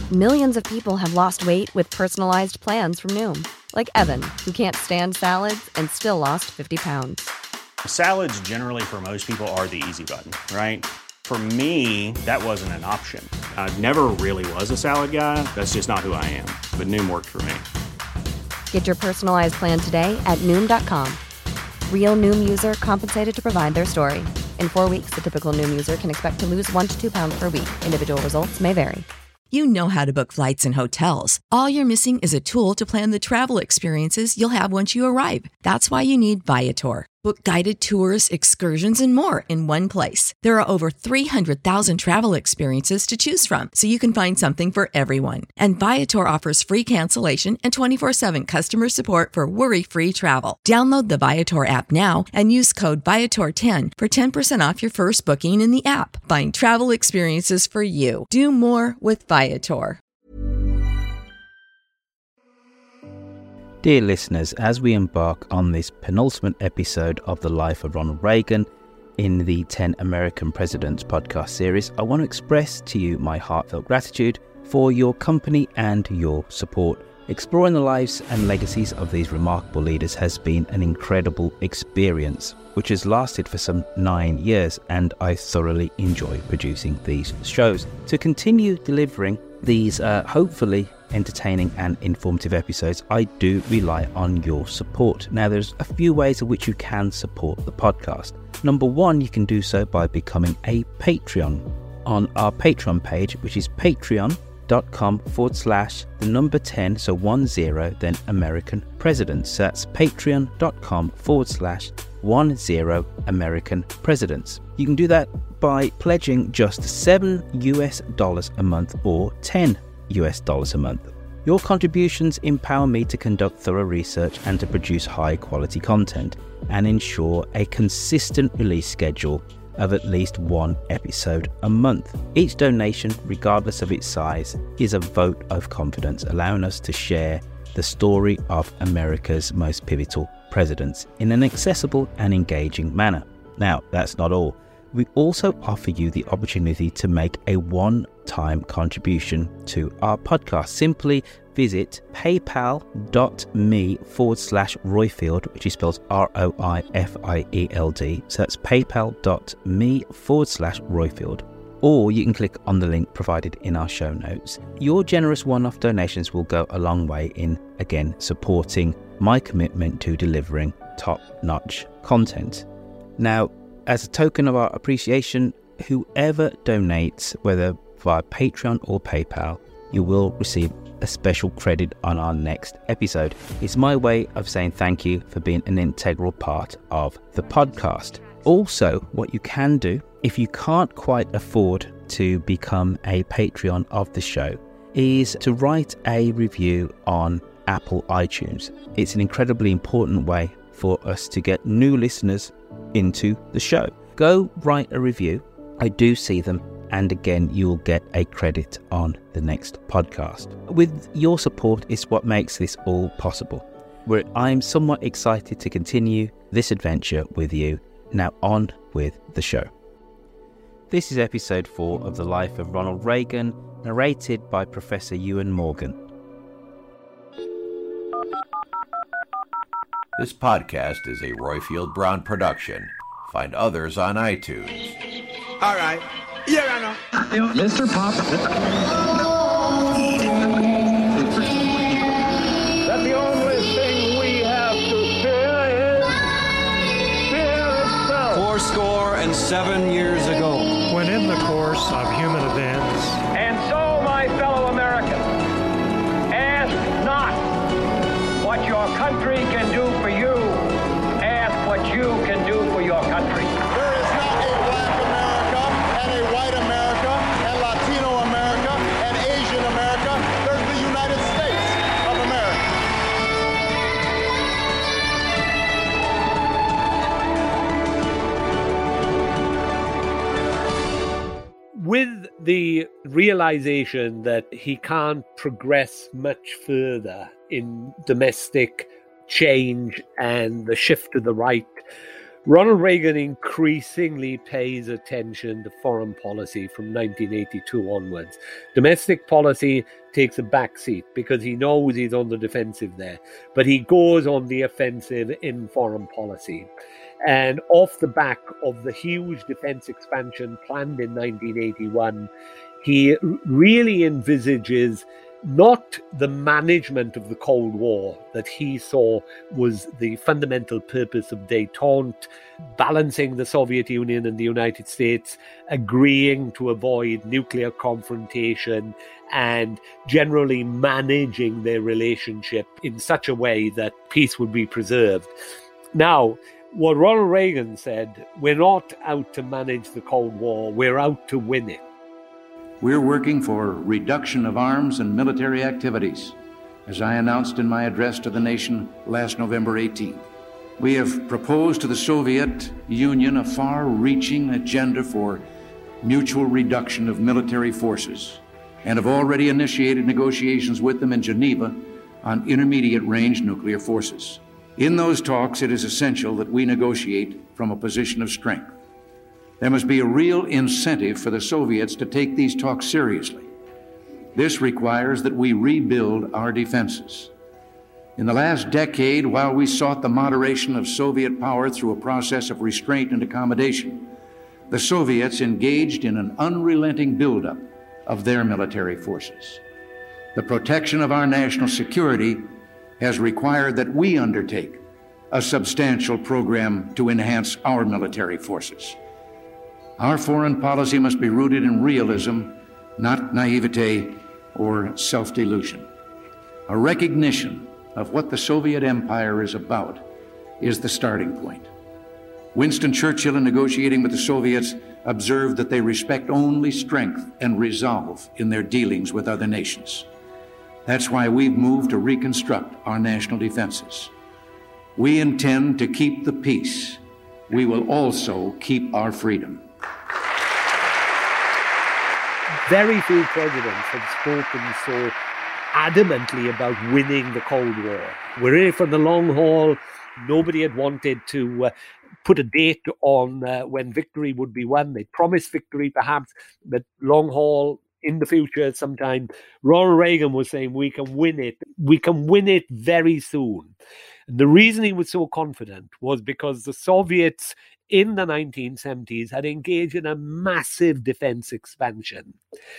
Millions of people have lost weight with personalized plans from Noom. Like Evan, who can't stand salads and still lost 50 pounds. Salads generally for most people are the easy button, right? For me, that wasn't an option. I never really was a salad guy. That's just not who I am. But Noom worked for me. Get your personalized plan today at Noom.com. Real Noom user compensated to provide their story. In 4 weeks, the typical Noom user can expect to lose 1 to 2 pounds per week. Individual results may vary. You know how to book flights and hotels. All you're missing is a tool to plan the travel experiences you'll have once you arrive. That's why you need Viator. Book guided tours, excursions, and more in one place. There are over 300,000 travel experiences to choose from, so you can find something for everyone. And Viator offers free cancellation and 24/7 customer support for worry-free travel. Download the Viator app now and use code Viator10 for 10% off your first booking in the app. Find travel experiences for you. Do more with Viator. Dear listeners, as we embark on this penultimate episode of the life of Ronald Reagan in the 10 American Presidents podcast series, I want to express to you my heartfelt gratitude for your company and your support. Exploring the lives and legacies of these remarkable leaders has been an incredible experience, which has lasted for some 9 years, and I thoroughly enjoy producing these shows. To continue delivering these hopefully entertaining and informative episodes, I do rely on your support. Now, there's a few ways in which you can support the podcast. Number one, you can do so by becoming a Patreon on our Patreon page, which is patreon.com/10, so 10, then American Presidents. That's patreon.com/10 American Presidents. You can do that by pledging just $7 a month or $10 a month. Your contributions empower me to conduct thorough research and to produce high quality content and ensure a consistent release schedule of at least one episode a month. Each donation, regardless of its size, is a vote of confidence, allowing us to share the story of America's most pivotal presidents in an accessible and engaging manner. Now, that's not all. We also offer you the opportunity to make a one-time contribution to our podcast. Simply visit paypal.me/Roifield, which is spelled ROIFIELD. So that's paypal.me/Roifield. Or you can click on the link provided in our show notes. Your generous one-off donations will go a long way in, again, supporting my commitment to delivering top-notch content. Now, as a token of our appreciation, whoever donates, whether via Patreon or PayPal, you will receive a special credit on our next episode. It's my way of saying thank you for being an integral part of the podcast. Also, what you can do, if you can't quite afford to become a Patreon of the show, is to write a review on Apple iTunes. It's an incredibly important way for us to get new listeners into the show. Go write a review. I do see them, and again, you'll get a credit on the next podcast. With your support is what makes this all possible. I'm somewhat excited to continue this adventure with you. Now on with the show. This is episode 4 of The Life of Ronald Reagan, narrated by Professor Ewan Morgan. This podcast is a Roifield Brown production. Find others on iTunes. All right. Here I know. Mr. Pop. That the only thing we have to fear is fear itself. 7 years ago. When in the course of human events. And so, my fellow Americans, ask not what your country can do for you. Ask what you can do for your country. There is not a black America and a white America and Latino America and Asian America. There's the United States of America. With the realization that he can't progress much further in domestic change and the shift to the right, Ronald Reagan increasingly pays attention to foreign policy from 1982 onwards. Domestic policy takes a back seat because he knows he's on the defensive there, but he goes on the offensive in foreign policy. And off the back of the huge defense expansion planned in 1981, he really envisages not the management of the Cold War that he saw was the fundamental purpose of détente, balancing the Soviet Union and the United States, agreeing to avoid nuclear confrontation, and generally managing their relationship in such a way that peace would be preserved. Now, what Ronald Reagan said, we're not out to manage the Cold War, we're out to win it. We're working for reduction of arms and military activities, as I announced in my address to the nation last November 18th. We have proposed to the Soviet Union a far-reaching agenda for mutual reduction of military forces and have already initiated negotiations with them in Geneva on intermediate-range nuclear forces. In those talks, it is essential that we negotiate from a position of strength. There must be a real incentive for the Soviets to take these talks seriously. This requires that we rebuild our defenses. In the last decade, while we sought the moderation of Soviet power through a process of restraint and accommodation, the Soviets engaged in an unrelenting buildup of their military forces. The protection of our national security has required that we undertake a substantial program to enhance our military forces. Our foreign policy must be rooted in realism, not naivete or self-delusion. A recognition of what the Soviet Empire is about is the starting point. Winston Churchill, in negotiating with the Soviets, observed that they respect only strength and resolve in their dealings with other nations. That's why we've moved to reconstruct our national defenses. We intend to keep the peace. We will also keep our freedom. Very few presidents have spoken so adamantly about winning the Cold War. We're in it for the long haul. Nobody had wanted to put a date on when victory would be won. They promised victory, perhaps, but long haul in the future sometime. Ronald Reagan was saying we can win it. We can win it very soon. And the reason he was so confident was because the Soviets in the 1970s had engaged in a massive defense expansion.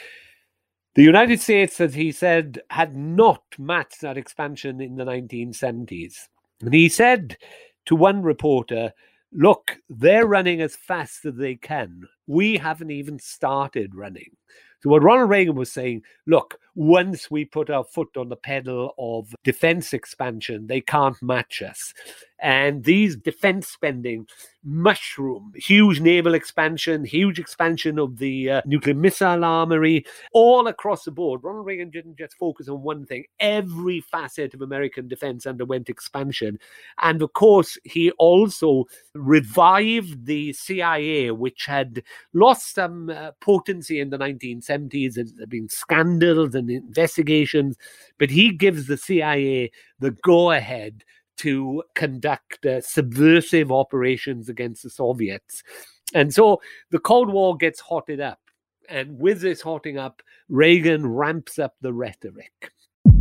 The United States, as he said, had not matched that expansion in the 1970s. And he said to one reporter, look, they're running as fast as they can. We haven't even started running. So what Ronald Reagan was saying, look, once we put our foot on the pedal of defense expansion, they can't match us. And these defense spending mushroom, huge naval expansion, huge expansion of the nuclear missile armory, all across the board. Ronald Reagan didn't just focus on one thing. Every facet of American defense underwent expansion. And of course, he also revived the CIA, which had lost some potency in the 1970s. There had been scandals and investigations, but he gives the CIA the go-ahead to conduct subversive operations against the Soviets. And so the Cold War gets hotted up. And with this hotting up, Reagan ramps up the rhetoric.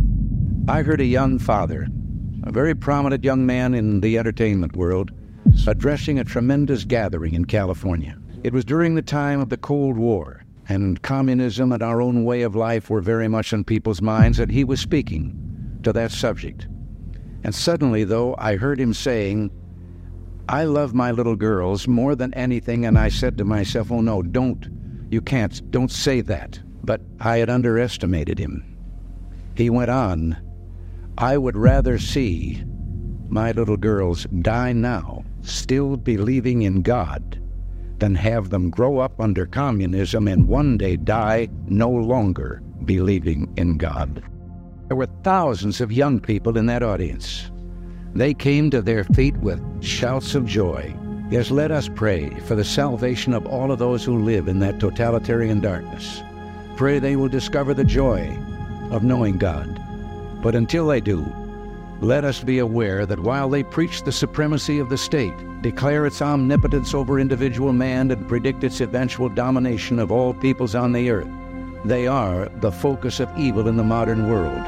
I heard a young father, a very prominent young man in the entertainment world, addressing a tremendous gathering in California. It was during the time of the Cold War, and communism and our own way of life were very much on people's minds, and he was speaking to that subject. And suddenly, though, I heard him saying, I love my little girls more than anything, and I said to myself, oh no, don't say that. But I had underestimated him. He went on, I would rather see my little girls die now, still believing in God, than have them grow up under communism and one day die no longer believing in God. There were thousands of young people in that audience. They came to their feet with shouts of joy. Yes, let us pray for the salvation of all of those who live in that totalitarian darkness. Pray they will discover the joy of knowing God. But until they do, let us be aware that while they preach the supremacy of the state, declare its omnipotence over individual man, and predict its eventual domination of all peoples on the earth. They are the focus of evil in the modern world.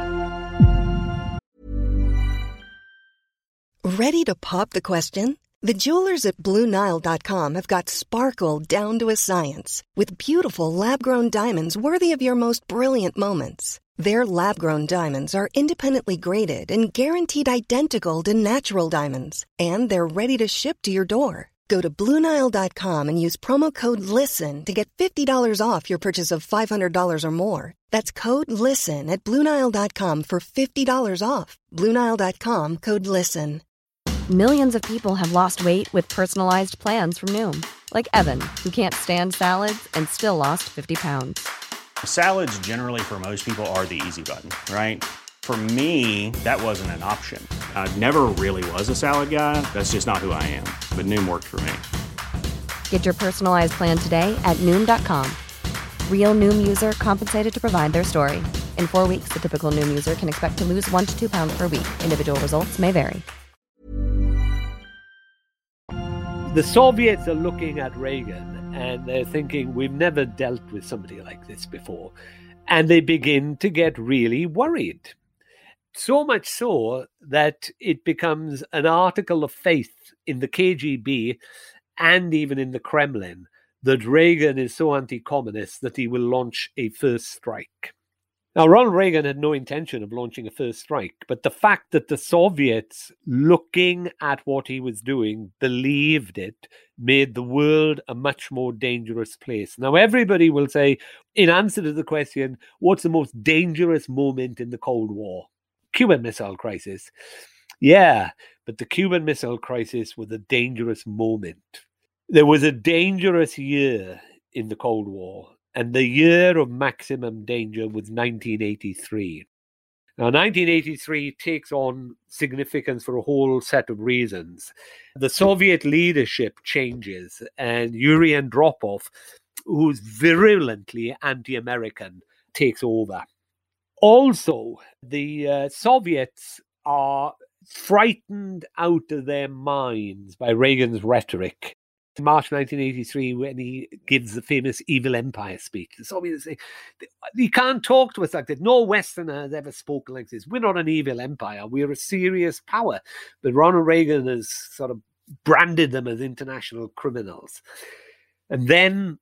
Ready to pop the question? The jewelers at BlueNile.com have got sparkle down to a science with beautiful lab-grown diamonds worthy of your most brilliant moments. Their lab-grown diamonds are independently graded and guaranteed identical to natural diamonds, and they're ready to ship to your door. Go to BlueNile.com and use promo code LISTEN to get $50 off your purchase of $500 or more. That's code LISTEN at BlueNile.com for $50 off. BlueNile.com, code LISTEN. Millions of people have lost weight with personalized plans from Noom. Like Evan, who can't stand salads and still lost 50 pounds. Salads generally for most people are the easy button, right? For me, that wasn't an option. I never really was a salad guy. That's just not who I am. But Noom worked for me. Get your personalized plan today at Noom.com. Real Noom user compensated to provide their story. In 4 weeks, the typical Noom user can expect to lose 1 to 2 pounds per week. Individual results may vary. The Soviets are looking at Reagan and they're thinking, we've never dealt with somebody like this before. And they begin to get really worried. So much so that it becomes an article of faith in the KGB and even in the Kremlin that Reagan is so anti-communist that he will launch a first strike. Now, Ronald Reagan had no intention of launching a first strike, but the fact that the Soviets, looking at what he was doing, believed it, made the world a much more dangerous place. Now, everybody will say, in answer to the question, what's the most dangerous moment in the Cold War? Cuban Missile Crisis. Yeah, but the Cuban Missile Crisis was a dangerous moment. There was a dangerous year in the Cold War. And the year of maximum danger was 1983. Now, 1983 takes on significance for a whole set of reasons. The Soviet leadership changes, and Yuri Andropov, who's virulently anti-American, takes over. Also, the Soviets are frightened out of their minds by Reagan's rhetoric. In March 1983, when he gives the famous Evil Empire speech, the Soviets say, you can't talk to us like that. No Westerner has ever spoken like this. We're not an evil empire. We're a serious power. But Ronald Reagan has sort of branded them as international criminals. And then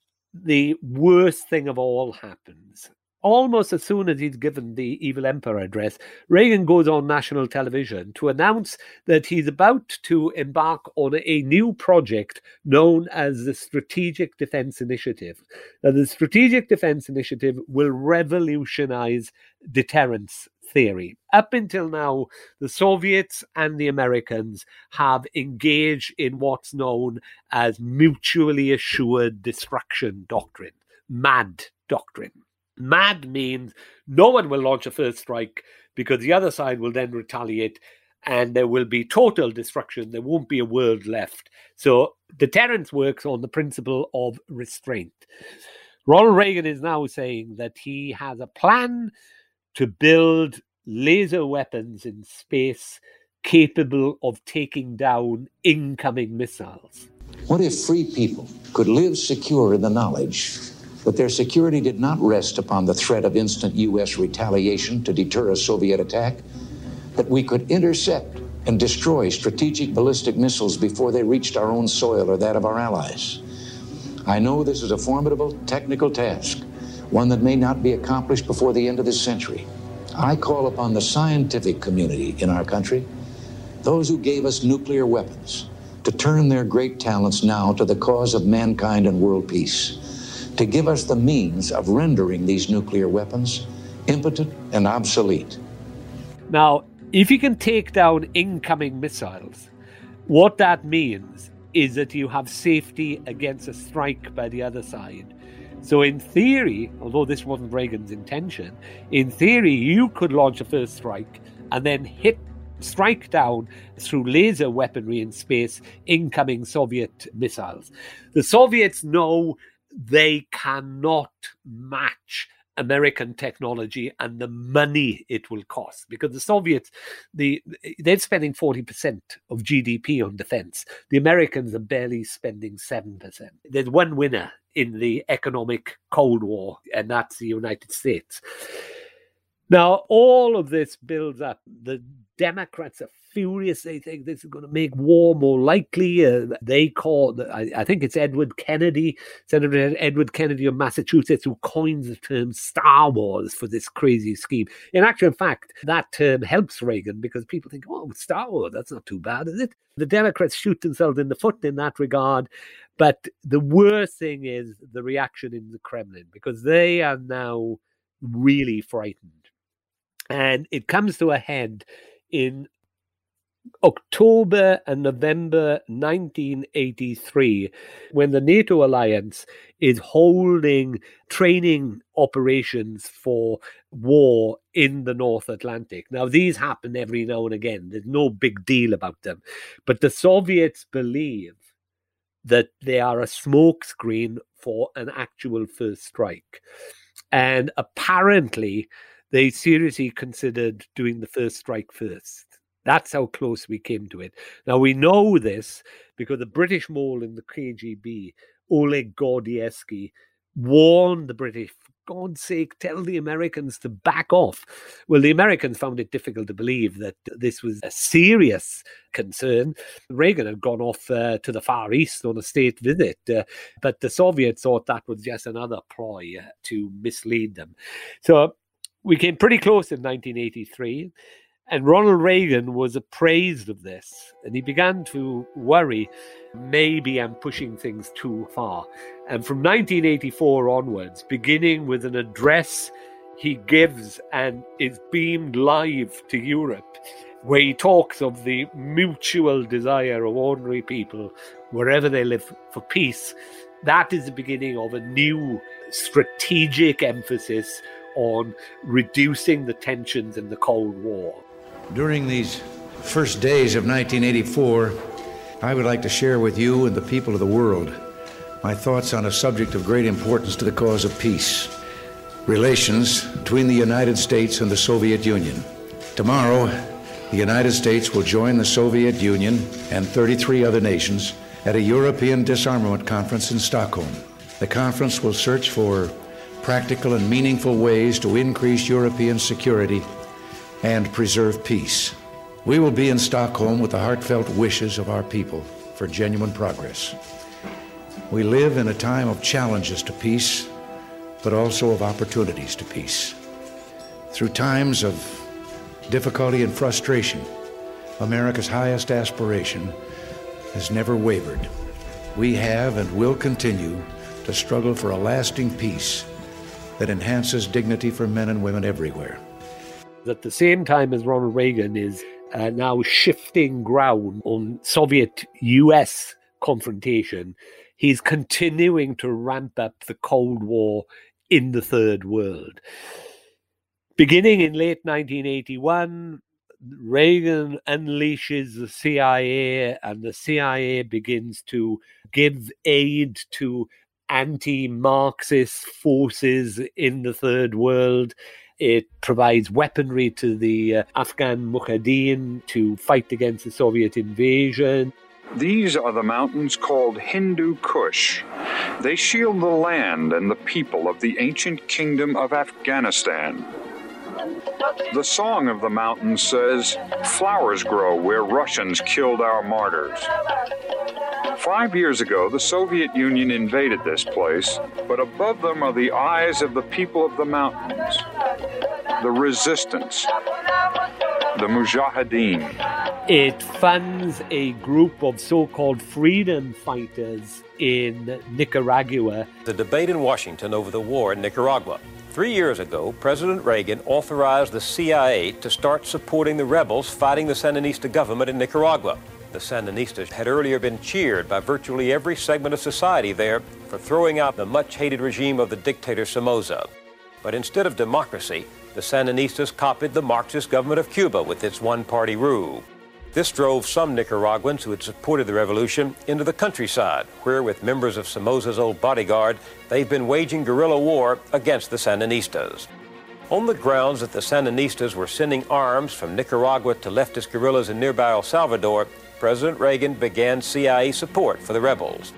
the worst thing of all happens. Almost as soon as he's given the Evil Emperor address, Reagan goes on national television to announce that he's about to embark on a new project known as the Strategic Defense Initiative. Now, the Strategic Defense Initiative will revolutionize deterrence theory. Up until now, the Soviets and the Americans have engaged in what's known as mutually assured destruction doctrine, MAD doctrine. MAD means no one will launch a first strike because the other side will then retaliate and there will be total destruction. There won't be a world left. So deterrence works on the principle of restraint. Ronald Reagan is now saying that he has a plan to build laser weapons in space capable of taking down incoming missiles. What if free people could live secure in the knowledge that their security did not rest upon the threat of instant U.S. retaliation to deter a Soviet attack, that we could intercept and destroy strategic ballistic missiles before they reached our own soil or that of our allies? I know this is a formidable technical task, one that may not be accomplished before the end of this century. I call upon the scientific community in our country, those who gave us nuclear weapons, to turn their great talents now to the cause of mankind and world peace, to give us the means of rendering these nuclear weapons impotent and obsolete. Now, if you can take down incoming missiles, what that means is that you have safety against a strike by the other side. So in theory, although this wasn't Reagan's intention, in theory, you could launch a first strike and then strike down through laser weaponry in space incoming Soviet missiles. The Soviets know they cannot match American technology and the money it will cost. Because the Soviets, they're spending 40% of GDP on defense. The Americans are barely spending 7%. There's one winner in the economic Cold War, and that's the United States. Now, all of this builds up. The Democrats are furious. They think this is going to make war more likely. They call, I think it's Edward Kennedy, Senator Edward Kennedy of Massachusetts, who coins the term Star Wars for this crazy scheme. In actual fact, that term helps Reagan because people think, oh, Star Wars, that's not too bad, is it? The Democrats shoot themselves in the foot in that regard. But the worst thing is the reaction in the Kremlin, because they are now really frightened. And it comes to a head in October and November 1983, when the NATO alliance is holding training operations for war in the North Atlantic. Now, these happen every now and again. There's no big deal about them. But the Soviets believe that they are a smokescreen for an actual first strike. And apparently, they seriously considered doing the first strike first. That's how close we came to it. Now, we know this because the British mole in the KGB, Oleg Gordievsky, warned the British, for God's sake, tell the Americans to back off. Well, the Americans found it difficult to believe that this was a serious concern. Reagan had gone off to the Far East on a state visit, but the Soviets thought that was just another ploy to mislead them. So we came pretty close in 1983, and Ronald Reagan was appraised of this, and he began to worry, maybe I'm pushing things too far. And from 1984 onwards, beginning with an address he gives and is beamed live to Europe, where he talks of the mutual desire of ordinary people, wherever they live, for peace, that is the beginning of a new strategic emphasis on reducing the tensions in the Cold War. During these first days of 1984, I would like to share with you and the people of the world my thoughts on a subject of great importance to the cause of peace: relations between the United States and the Soviet Union. Tomorrow, the United States will join the Soviet Union and 33 other nations at a European disarmament conference in Stockholm. The conference will search for practical and meaningful ways to increase European security and preserve peace. We will be in Stockholm with the heartfelt wishes of our people for genuine progress. We live in a time of challenges to peace, but also of opportunities to peace. Through times of difficulty and frustration, America's highest aspiration has never wavered. We have and will continue to struggle for a lasting peace that enhances dignity for men and women everywhere. At the same time as Ronald Reagan is now shifting ground on Soviet-US confrontation, he's continuing to ramp up the Cold War in the Third World. Beginning in late 1981, Reagan unleashes the CIA, and the CIA begins to give aid to anti-Marxist forces in the Third World. It provides weaponry to the Afghan Mujahideen to fight against the Soviet invasion. These are the mountains called Hindu Kush. They shield the land and the people of the ancient kingdom of Afghanistan. The song of the mountains says, "Flowers grow where Russians killed our martyrs." 5 years ago, the Soviet Union invaded this place, but above them are the eyes of the people of the mountains, the resistance, the Mujahideen. It funds a group of so-called freedom fighters in Nicaragua. The debate in Washington over the war in Nicaragua. 3 years ago, President Reagan authorized the CIA to start supporting the rebels fighting the Sandinista government in Nicaragua. The Sandinistas had earlier been cheered by virtually every segment of society there for throwing out the much-hated regime of the dictator Somoza. But instead of democracy, the Sandinistas copied the Marxist government of Cuba with its one-party rule. This drove some Nicaraguans who had supported the revolution into the countryside, where, with members of Somoza's old bodyguard, they've been waging guerrilla war against the Sandinistas. On the grounds that the Sandinistas were sending arms from Nicaragua to leftist guerrillas in nearby El Salvador, President Reagan began CIA support for the rebels.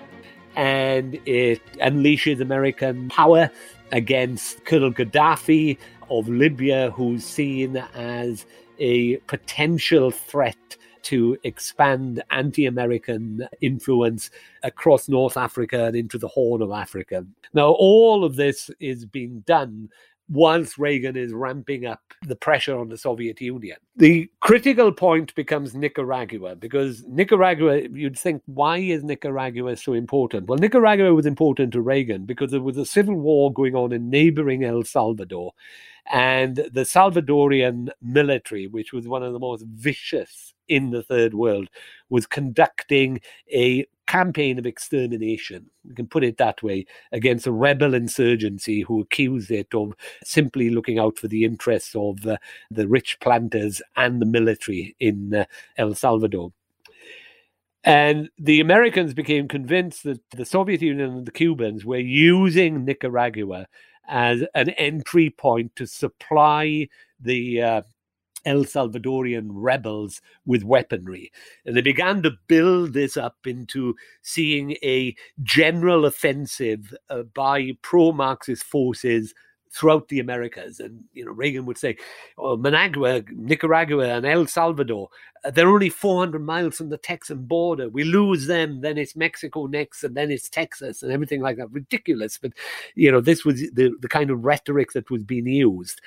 And it unleashes American power against Colonel Gaddafi of Libya, who's seen as a potential threat to expand anti-American influence across North Africa and into the Horn of Africa. Now, all of this is being done whilst Reagan is ramping up the pressure on the Soviet Union. The critical point becomes Nicaragua, because Nicaragua, you'd think, why is Nicaragua so important? Well, Nicaragua was important to Reagan because there was a civil war going on in neighboring El Salvador. And the Salvadorian military, which was one of the most vicious in the Third World, was conducting a campaign of extermination, you can put it that way, against a rebel insurgency who accused it of simply looking out for the interests of the rich planters and the military in El Salvador. And the Americans became convinced that the Soviet Union and the Cubans were using Nicaragua as an entry point to supply the El Salvadorian rebels with weaponry. And they began to build this up into seeing a general offensive by pro-Marxist forces throughout the Americas. And, Reagan would say, Managua, Nicaragua and El Salvador, they're only 400 miles from the Texan border. We lose them, then it's Mexico next, and then it's Texas and everything like that. Ridiculous. But, this was the kind of rhetoric that was being used.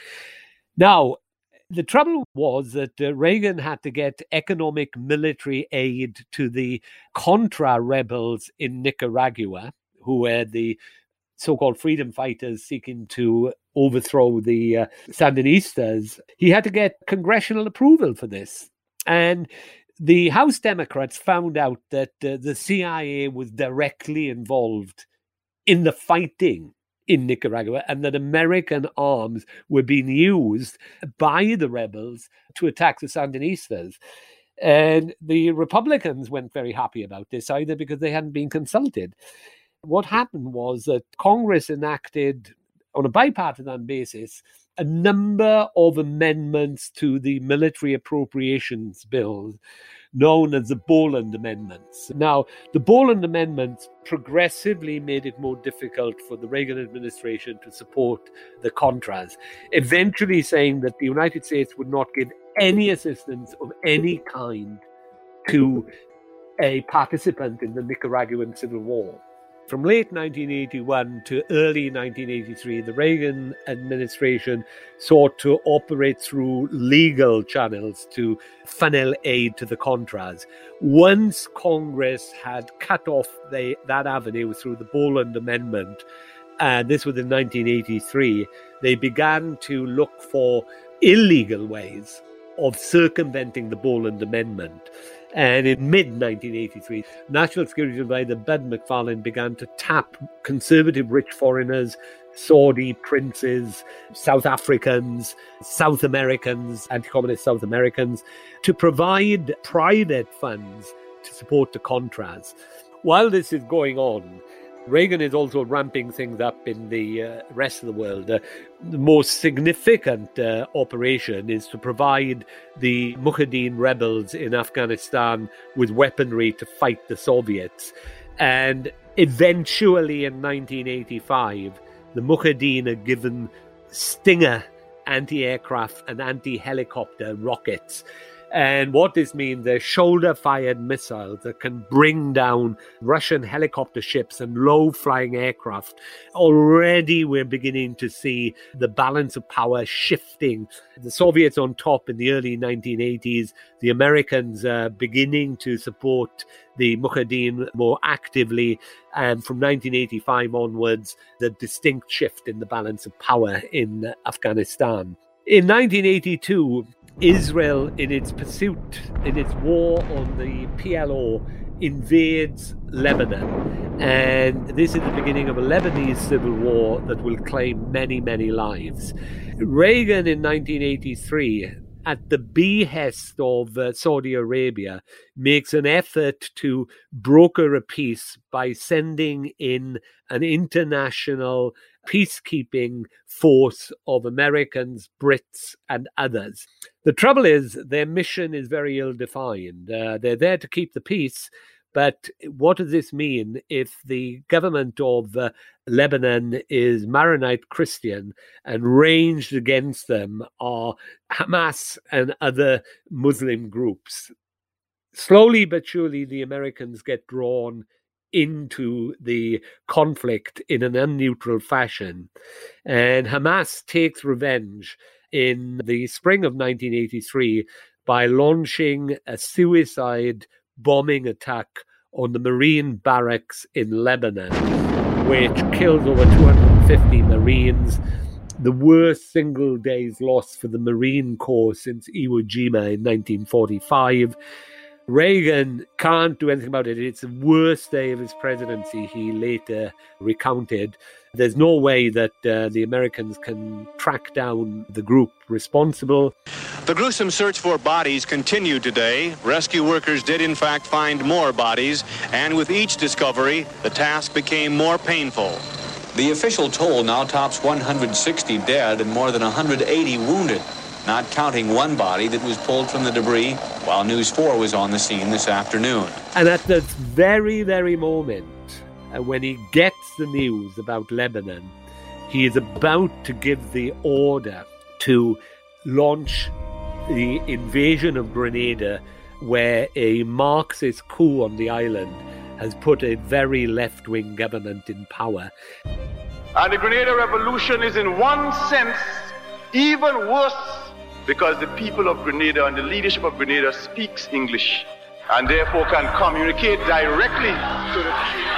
Now, the trouble was that Reagan had to get economic military aid to the Contra rebels in Nicaragua, who were the so-called freedom fighters seeking to overthrow the Sandinistas. He had to get congressional approval for this. And the House Democrats found out that the CIA was directly involved in the fighting in Nicaragua, and that American arms were being used by the rebels to attack the Sandinistas. And the Republicans weren't very happy about this either, because they hadn't been consulted. What happened was that Congress enacted, on a bipartisan basis, a number of amendments to the military appropriations bill known as the Boland Amendments. Now, the Boland Amendments progressively made it more difficult for the Reagan administration to support the Contras, eventually saying that the United States would not give any assistance of any kind to a participant in the Nicaraguan Civil War. From late 1981 to early 1983, the Reagan administration sought to operate through legal channels to funnel aid to the Contras. Once Congress had cut off that avenue through the Boland Amendment, and this was in 1983, they began to look for illegal ways of circumventing the Boland Amendment. And in mid-1983, National Security Advisor Bud McFarlane began to tap conservative rich foreigners, Saudi princes, South Africans, South Americans, anti-communist South Americans, to provide private funds to support the Contras. While this is going on, Reagan is also ramping things up in the rest of the world. The most significant operation is to provide the Mujahideen rebels in Afghanistan with weaponry to fight the Soviets. And eventually in 1985, the Mujahideen are given Stinger anti-aircraft and anti-helicopter rockets. And what this means, they're shoulder-fired missiles that can bring down Russian helicopter ships and low-flying aircraft. Already we're beginning to see the balance of power shifting. The Soviets on top in the early 1980s, the Americans beginning to support the Mujahideen more actively. And from 1985 onwards, the distinct shift in the balance of power in Afghanistan. In 1982, Israel, in its war on the PLO, invades Lebanon. And this is the beginning of a Lebanese civil war that will claim many, many lives. Reagan in 1983 at the behest of Saudi Arabia, makes an effort to broker a peace by sending in an international peacekeeping force of Americans, Brits, and others. The trouble is, their mission is very ill-defined. They're there to keep the peace, but what does this mean if the government of Lebanon is Maronite Christian and ranged against them are Hamas and other Muslim groups? Slowly but surely, the Americans get drawn into the conflict in an unneutral fashion. And Hamas takes revenge in the spring of 1983 by launching a suicide bombing attack on the Marine barracks in Lebanon, which killed over 250 Marines, the worst single day's loss for the Marine Corps since Iwo Jima in 1945. Reagan can't do anything about it. It's the worst day of his presidency, he later recounted. There's no way that the Americans can track down the group responsible. The gruesome search for bodies continued today. Rescue workers did in fact find more bodies, and with each discovery, the task became more painful. The official toll now tops 160 dead and more than 180 wounded, not counting one body that was pulled from the debris while News 4 was on the scene this afternoon. And at this very, very moment, when he gets the news about Lebanon, he is about to give the order to launch the invasion of Grenada, where a Marxist coup on the island has put a very left-wing government in power. And the Grenada Revolution is in one sense even worse because the people of Grenada and the leadership of Grenada speaks English and therefore can communicate directly to the people.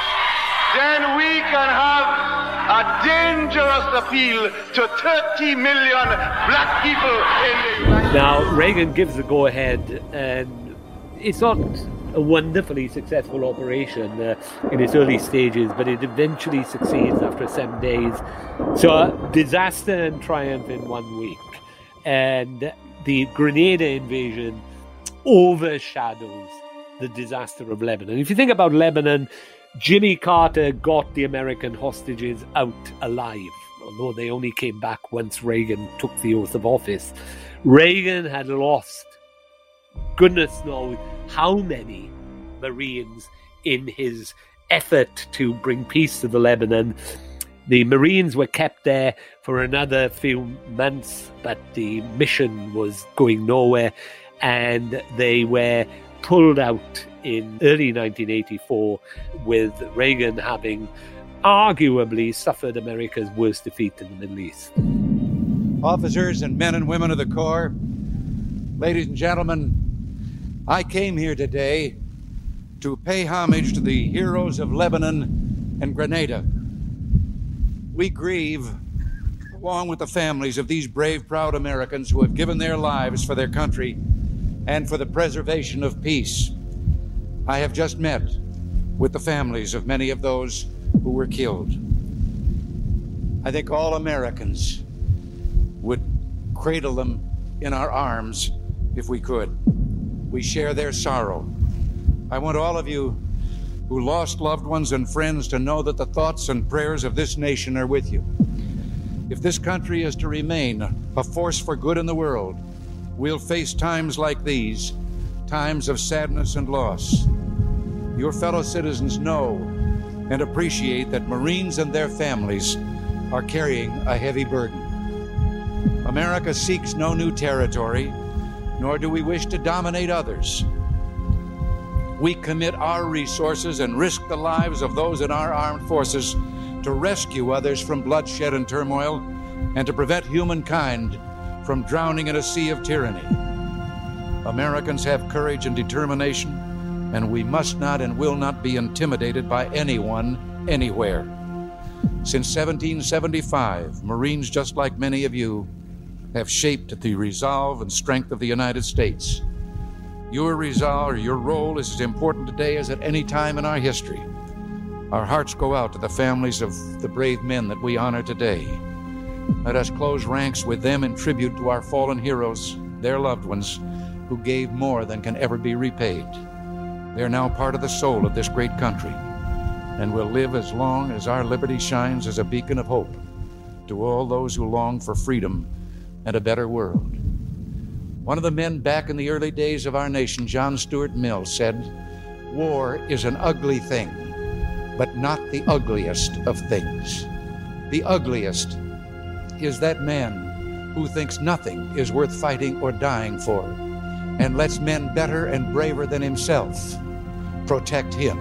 Then we can have a dangerous appeal to 30 million black people in the United States. Now, Reagan gives the go-ahead, and it's not a wonderfully successful operation in its early stages, but it eventually succeeds after 7 days. So, disaster and triumph in 1 week. And the Grenada invasion overshadows the disaster of Lebanon. If you think about Lebanon, Jimmy Carter got the American hostages out alive, although they only came back once Reagan took the oath of office. Reagan had lost goodness knows how many Marines in his effort to bring peace to the Lebanon. The Marines were kept there for another few months, but the mission was going nowhere, and they were pulled out in early 1984, with Reagan having arguably suffered America's worst defeat in the Middle East. Officers and men and women of the Corps, ladies and gentlemen, I came here today to pay homage to the heroes of Lebanon and Grenada. We grieve, along with the families of these brave, proud Americans who have given their lives for their country and for the preservation of peace. I have just met with the families of many of those who were killed. I think all Americans would cradle them in our arms if we could. We share their sorrow. I want all of you who lost loved ones and friends to know that the thoughts and prayers of this nation are with you. If this country is to remain a force for good in the world, we'll face times like these, times of sadness and loss. Your fellow citizens know and appreciate that Marines and their families are carrying a heavy burden. America seeks no new territory, nor do we wish to dominate others. We commit our resources and risk the lives of those in our armed forces to rescue others from bloodshed and turmoil and to prevent humankind from drowning in a sea of tyranny. Americans have courage and determination, and we must not and will not be intimidated by anyone, anywhere. Since 1775, Marines, just like many of you, have shaped the resolve and strength of the United States. Your resolve, or your role, is as important today as at any time in our history. Our hearts go out to the families of the brave men that we honor today. Let us close ranks with them in tribute to our fallen heroes their loved ones who gave more than can ever be repaid. They are now part of the soul of this great country and will live as long as our liberty shines as a beacon of hope to all those who long for freedom and a better world. One of the men back in the early days of our nation, John Stuart Mill, said, "War is an ugly thing, but not the ugliest of things. The ugliest is that man who thinks nothing is worth fighting or dying for, and lets men better and braver than himself protect him."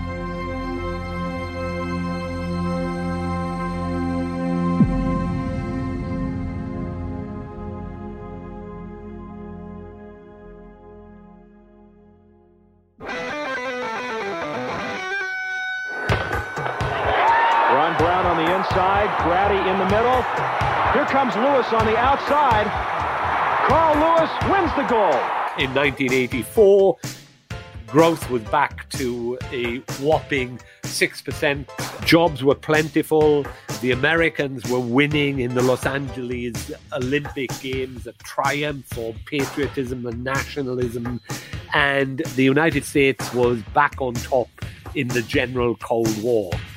Ron Brown on the inside, Grady in the middle. Here comes Lewis on the outside. Carl Lewis wins the goal. In 1984, growth was back to a whopping 6%. Jobs were plentiful. The Americans were winning in the Los Angeles Olympic Games, a triumph for patriotism and nationalism. And the United States was back on top in the general Cold War.